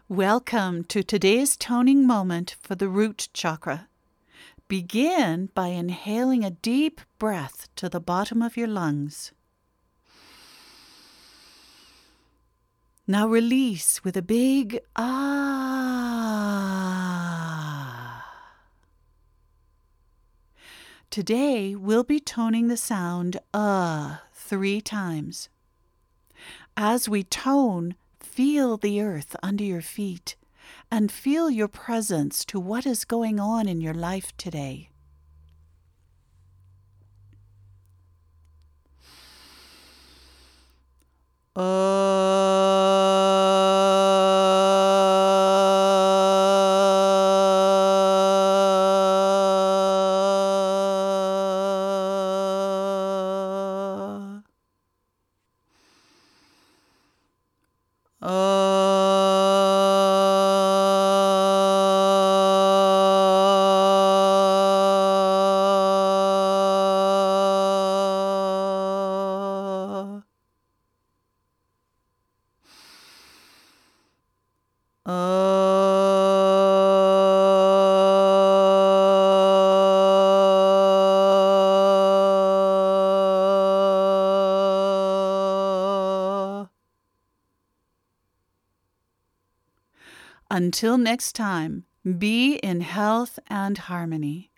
Welcome to today's toning moment for the root chakra. Begin by inhaling a deep breath to the bottom of your lungs. Now release with a big ah. Today we'll be toning the sound 3 times. As we tone, feel the earth under your feet and feel your presence to what is going on in your life today. Until next time, be in health and harmony.